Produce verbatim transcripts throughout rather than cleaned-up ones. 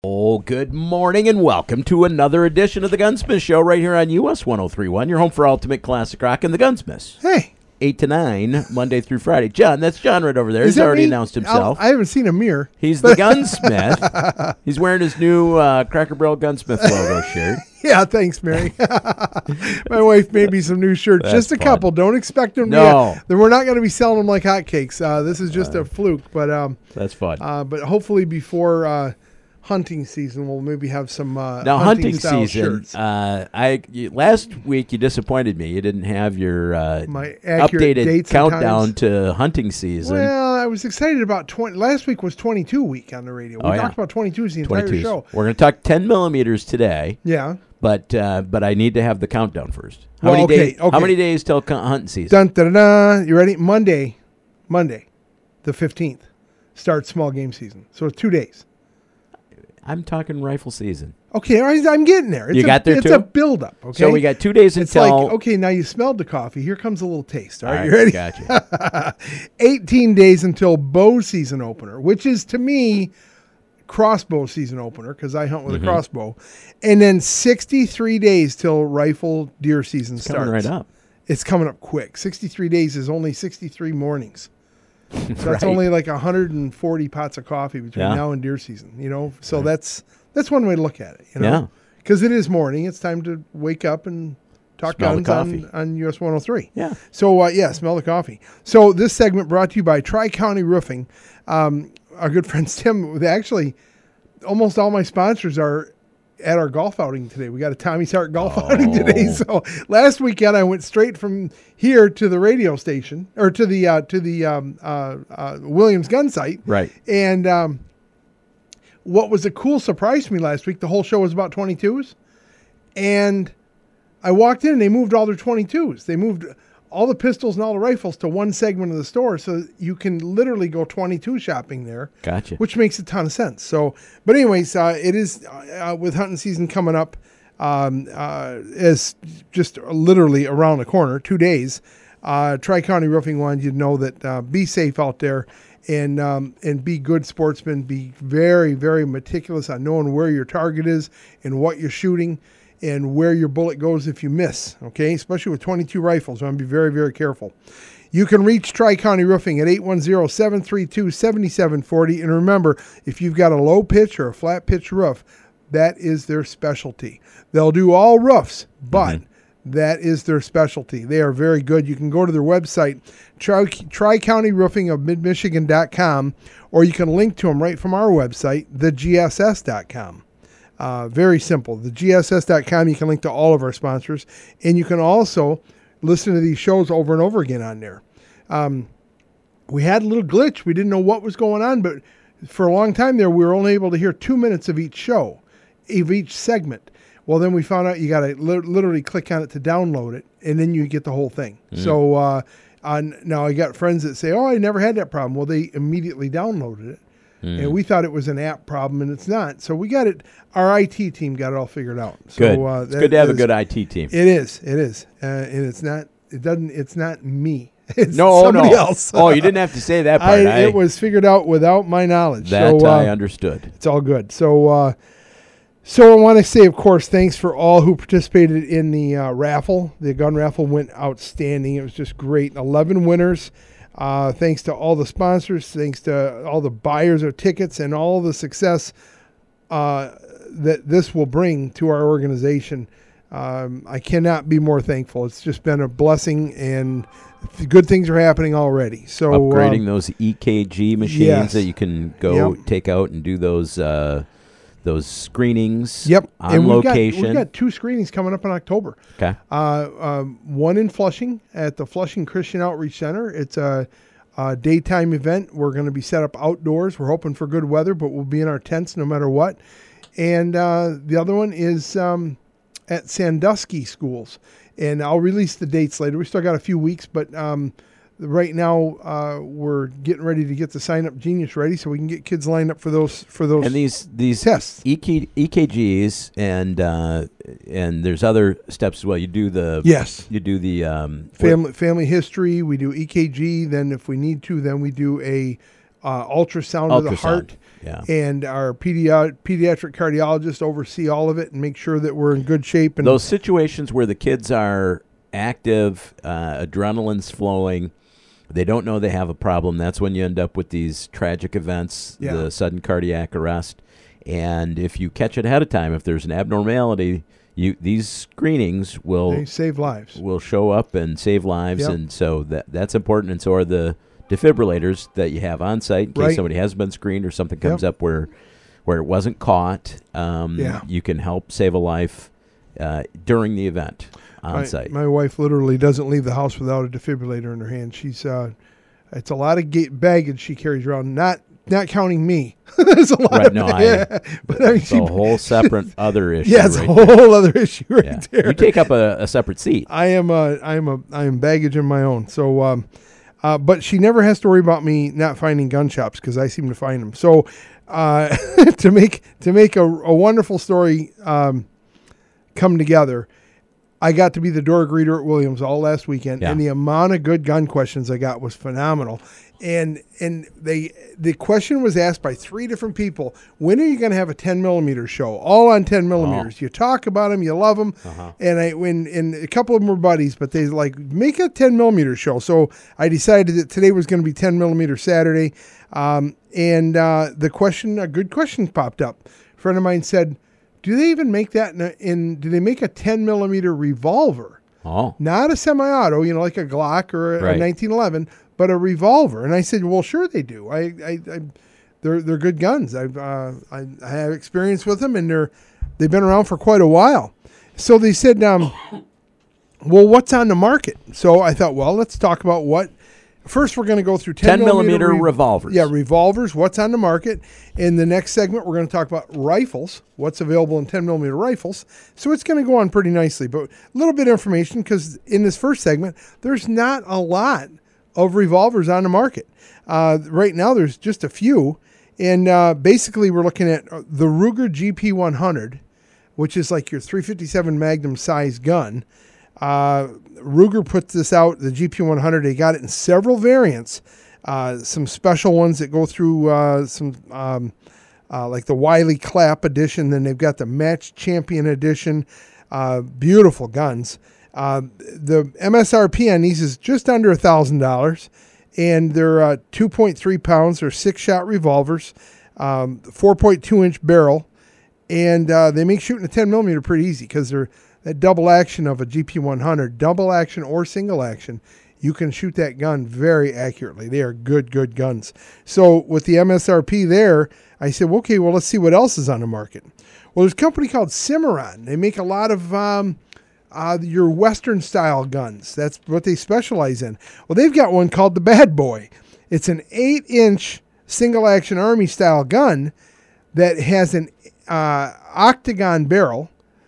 Oh, good morning and welcome to another edition of the Gunsmith Show right here on U S one oh three point one, your home for Ultimate Classic Rock and the Gunsmiths. Hey. eight to nine, Monday through Friday. John, that's John right over there. Is He's already me? announced himself. I'll, I haven't seen a mirror. He's the Gunsmith. He's wearing his new uh, Cracker Barrel Gunsmith logo shirt. Yeah, thanks, Mary. My wife made me some new shirts. That's just a fun. couple. Don't expect them to No. be. We're not going to be selling them like hotcakes. Uh, this is just uh, a fluke. But um, That's fun. uh, but hopefully before uh, hunting season, we'll maybe have some uh, now, hunting, hunting season, shirts. uh, I you, last week you disappointed me. You didn't have your uh, My accurate updated dates and countdown times. to hunting season. Well, I was excited about twenty. Last week was twenty-two week on the radio. We Oh, yeah. talked about twenty-twos the entire twenty-twos. show. We're going to talk ten millimeters today. Yeah. But uh, but I need to have the countdown first. How Well, many okay, days? okay. How many days till con- hunting season? Dun, dun, dun, dun. You ready? Monday, Monday, the fifteenth, starts small game season. So it's two days. I'm talking rifle season. Okay, I- I'm getting there. It's You a, got there It's too? a build-up, okay? So we got two days It's until. like, okay, now you smelled the coffee. Here comes a little taste. All All right, right, you ready? Gotcha. eighteen days until bow season opener, which is, to me, crossbow season opener because I hunt with Mm-hmm. a crossbow. And then sixty-three days till rifle deer season It's starts. coming right up. It's coming up quick. sixty-three days is only sixty-three mornings. So that's Right. only like one hundred forty pots of coffee between Yeah. now and deer season, you know? So that's that's one way to look at it, you know? Yeah. Because it is morning. It's time to wake up and talk Smell the guns coffee. on, on U S one oh three. Yeah. So, uh, yeah, smell the coffee. So this segment brought to you by Tri-County Roofing. Um, our good friends, Tim, they actually, almost all my sponsors are at our golf outing today. We got a Tommy's Heart golf Oh. outing today. So last weekend I went straight from here to the radio station or to the uh, to the um, uh, uh, Williams gun site. Right. And um, what was a cool surprise to me last week, the whole show was about twenty-twos. And I walked in and they moved all their twenty-twos. They moved all the pistols and all the rifles to one segment of the store so you can literally go twenty-two shopping there. Gotcha. Which makes a ton of sense. So, but anyways, uh, it is uh, with hunting season coming up, um, uh, is just literally around the corner, two days. Uh, Tri-County Roofing wanted you to know that uh, be safe out there and um, and be good sportsmen. Be very, very meticulous on knowing where your target is and what you're shooting and where your bullet goes if you miss, okay? Especially with twenty-two rifles. You want to be very, very careful. You can reach Tri-County Roofing at eight one zero, seven three two, seven seven four zero. And remember, if you've got a low pitch or a flat pitch roof, that is their specialty. They'll do all roofs, but mm-hmm. that is their specialty. They are very good. You can go to their website, tri- tri county roofing of mid michigan dot com, or you can link to them right from our website, the g s s dot com. Uh, very simple. The g s s dot com, you can link to all of our sponsors, and you can also listen to these shows over and over again on there. Um, we had a little glitch. We didn't know what was going on, but for a long time there, we were only able to hear two minutes of each show, of each segment. Well, then we found out you got to li- literally click on it to download it, and then you get the whole thing. Mm. So uh, on, now I got friends that say, oh, I never had that problem. Well, they immediately downloaded it. Mm. And we thought it was an app problem, and it's not. So we got it. Our I T team got it all figured out. So, good. Uh, it's good to have is, a good I T team. It is. It is. Uh, and it's not. It doesn't. It's not me. It's no, somebody no. else. Oh, you didn't have to say that part. I, I, it was figured out without my knowledge. That so, uh, I understood. It's all good. So, uh, so I want to say, of course, thanks for all who participated in the uh, raffle. The gun raffle went outstanding. It was just great. eleven winners. Uh, thanks to all the sponsors, thanks to all the buyers of tickets, and all the success uh, that this will bring to our organization. Um, I cannot be more thankful. It's just been a blessing, and good things are happening already. So upgrading um, those E K G machines yes. that you can go yep. take out and do those uh, those screenings. Yep, on and we've location. Got, we've got two screenings coming up in October. Okay, uh, um, one in Flushing at the Flushing Christian Outreach Center. It's a, a daytime event. We're going to be set up outdoors. We're hoping for good weather, but we'll be in our tents no matter what. And uh, the other one is um, at Sandusky Schools, and I'll release the dates later. We still got a few weeks, but um, right now uh, we're getting ready to get the Sign Up Genius ready, so we can get kids lined up for those for those. And these these tests, E K, E K Gs, and uh, and there's other steps as well. You do the yes, you do the um, family family history. We do E K G. Then, if we need to, then we do a uh, ultrasound, ultrasound of the heart. Yeah. and our pedi- pediatric cardiologist oversee all of it and make sure that we're in good shape. And those situations where the kids are active, uh, adrenaline's flowing, they don't know they have a problem. That's when you end up with these tragic events, Yeah. the sudden cardiac arrest. And if you catch it ahead of time, if there's an abnormality, you these screenings will they save lives. will show up and save lives. Yep. And so that that's important. And so are the defibrillators that you have on site in case Right. somebody has been screened or something comes Yep. up where where it wasn't caught. Um, Yeah. You can help save a life uh, during the event on My, site. my wife literally doesn't leave the house without a defibrillator in her hand. She's uh, it's a lot of ga- baggage she carries around. Not not counting me. There's a lot Right, of no, I- yeah. But I mean, It's she, a whole separate other issue. yeah, it's right a there. whole other issue right Yeah. there. You take up a, a separate seat. I am a, I am a, I am baggage in my own. So, um, uh, but she never has to worry about me not finding gun shops because I seem to find them. So, uh, to make to make a, a wonderful story um, come together, I got to be the door greeter at Williams all last weekend, Yeah. and the amount of good gun questions I got was phenomenal. And and they the question was asked by three different people. When are you going to have a ten millimeter show? All on ten millimeters. You talk about them, you love them, Uh-huh. and I when and a couple of them were buddies, but they like make a ten millimeter show. So I decided that today was going to be ten millimeter Saturday, um, and uh, the question, a good question popped up. A friend of mine said, "Do they even make that in? A, in do they make a ten millimeter revolver? Oh, Not a semi-auto, you know, like a Glock or a, Right. a nineteen eleven, but a revolver." And I said, "Well, sure they do. I, I, I they're they're good guns. I've uh, I, I have experience with them, and they're they've been around for quite a while." So they said, um, "Well, what's on the market?" So I thought, well, let's talk about what. First, we're going to go through ten, ten millimeter re- revolvers. Yeah, revolvers. What's on the market? In the next segment, we're going to talk about rifles. What's available in ten millimeter rifles? So it's going to go on pretty nicely. But a little bit of information because in this first segment, there's not a lot of revolvers on the market. Uh, right now, there's just a few, and uh, basically, we're looking at the Ruger G P one hundred, which is like your three fifty-seven Magnum size gun. Uh, Ruger put this out, the G P one hundred. They got it in several variants, uh, some special ones that go through uh, some um, uh, like the Wiley Clap edition. Then they've got the Match Champion edition. Uh, beautiful guns. Uh, the M S R P on these is just under a thousand dollars, and they're uh, two point three pounds. They're six-shot revolvers, um, four point two inch barrel, and uh, they make shooting a ten millimeter pretty easy because they're that double action of a G P one hundred, double action or single action, you can shoot that gun very accurately. They are good, good guns. So with the M S R P there, I said, well, okay, well, let's see what else is on the market. Well, there's a company called Cimarron. They make a lot of um, uh, your Western style guns. That's what they specialize in. Well, they've got one called the Bad Boy. It's an eight inch single action Army style gun that has an uh, octagon barrel.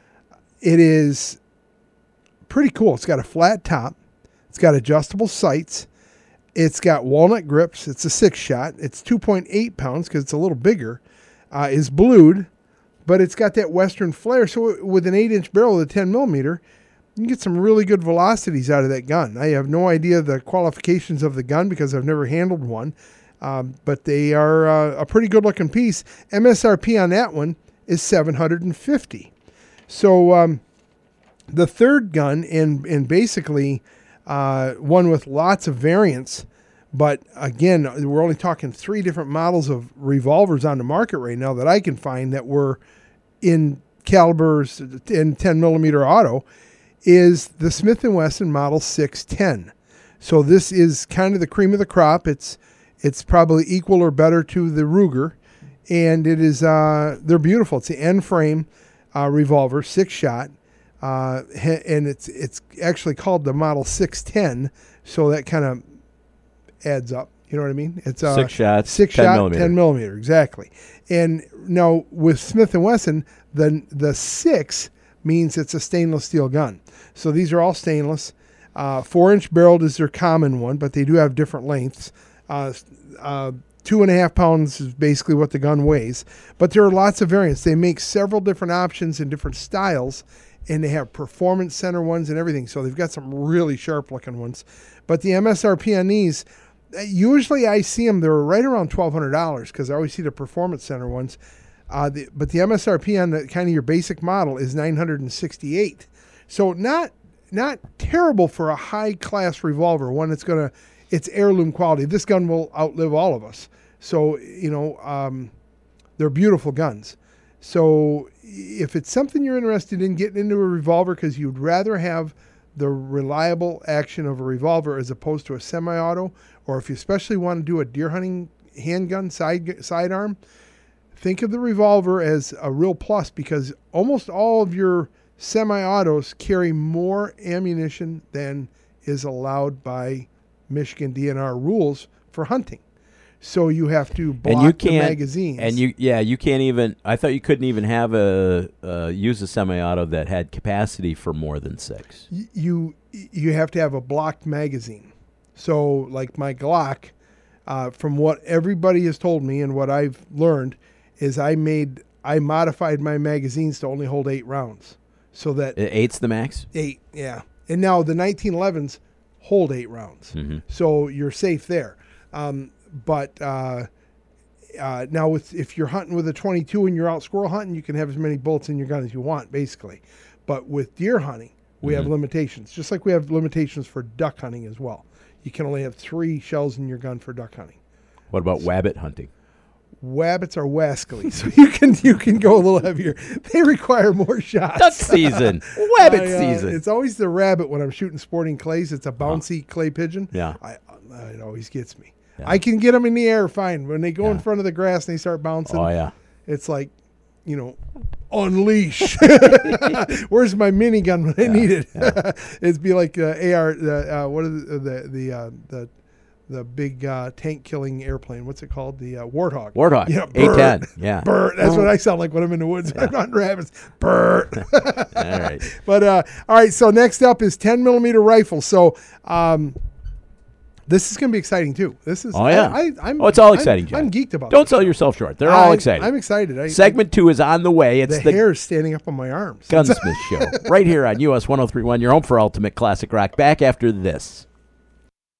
It is pretty cool. It's got a flat top. It's got adjustable sights. It's got walnut grips. It's a six shot. It's two point eight pounds because it's a little bigger. Uh, it's blued, but it's got that Western flair. So with an eight inch barrel with a ten millimeter, you can get some really good velocities out of that gun. I have no idea the qualifications of the gun because I've never handled one, um, but they are uh, a pretty good looking piece. M S R P on that one is seven hundred fifty dollars. So um, the third gun, and and basically uh, one with lots of variants, but again, we're only talking three different models of revolvers on the market right now that I can find that were in calibers in ten millimeter auto, is the Smith and Wesson Model six ten. So this is kind of the cream of the crop. It's it's probably equal or better to the Ruger, and it is uh, they're beautiful. It's the end frame. Uh, revolver, six shot, uh, and it's it's actually called the Model six ten, so that kind of adds up. You know what I mean? It's uh, six shots, six ten shot, millimeter. ten millimeter, exactly. And now with Smith and Wesson, the the six means it's a stainless steel gun. So these are all stainless. Uh, four inch barreled is their common one, but they do have different lengths. Uh, uh, Two and a half pounds is basically what the gun weighs. But there are lots of variants. They make several different options in different styles, and they have performance center ones and everything. So they've got some really sharp looking ones. But the M S R P on these, Usually I see them, they're right around twelve hundred dollars because I always see the Performance Center ones. Uh, the, but the M S R P on the kind of your basic model is nine hundred sixty-eight dollars. So not not terrible for a high-class revolver, one that's going to, it's heirloom quality. This gun will outlive all of us. So, you know, um, they're beautiful guns. So if it's something you're interested in, getting into a revolver because you'd rather have the reliable action of a revolver as opposed to a semi-auto, or if you especially want to do a deer hunting handgun side sidearm, think of the revolver as a real plus because almost all of your semi-autos carry more ammunition than is allowed by Michigan D N R rules for hunting. So you have to block and you the can't, magazines. And you, yeah, you can't even. I thought you couldn't even have a uh, use a semi-auto that had capacity for more than six. Y- You you have to have a blocked magazine. So like my Glock, uh, from what everybody has told me and what I've learned, is I made I modified my magazines to only hold eight rounds. So that Eight's the max? Eight, yeah. And now the nineteen elevens hold eight rounds. Mm-hmm. So you're safe there. Um, but uh, uh, now with if you're hunting with a twenty-two and you're out squirrel hunting, you can have as many bullets in your gun as you want, basically. But with deer hunting, we mm-hmm. have limitations, just like we have limitations for duck hunting as well. You can only have three shells in your gun for duck hunting. What about so, wabbit hunting? Wabbits are wascally, so you can you can go a little heavier. They require more shots. Duck season, wabbit I, uh, season. It's always the rabbit when I'm shooting sporting clays. It's a bouncy oh. clay pigeon. Yeah, I, uh, it always gets me. Yeah. I can get them in the air fine. When they go yeah. in front of the grass and they start bouncing, oh yeah, it's like, you know, unleash. Where's my minigun when I yeah. need it? Yeah. It'd be like uh, A R. Uh, what is the the the uh, the the big uh, tank killing airplane? What's it called? The uh, Warthog. Warthog. Yeah, A ten. Yeah. Bert. That's what I sound like when I'm in the woods. Yeah. I'm not rabbits. Bert. All right. But uh, all right. So next up is ten millimeter rifle. So. Um, This is going to be exciting too. This is. Oh yeah. I, I, I'm, oh, it's all exciting, I'm, Jack. I'm geeked about. Don't this sell stuff. yourself short. They're I, all exciting. I'm excited. I, Segment I, two is on the way. It's the, the hair is standing up on my arms. Gunsmith Show right here on U S one oh three point one. Your home for ultimate classic rock. Back after this.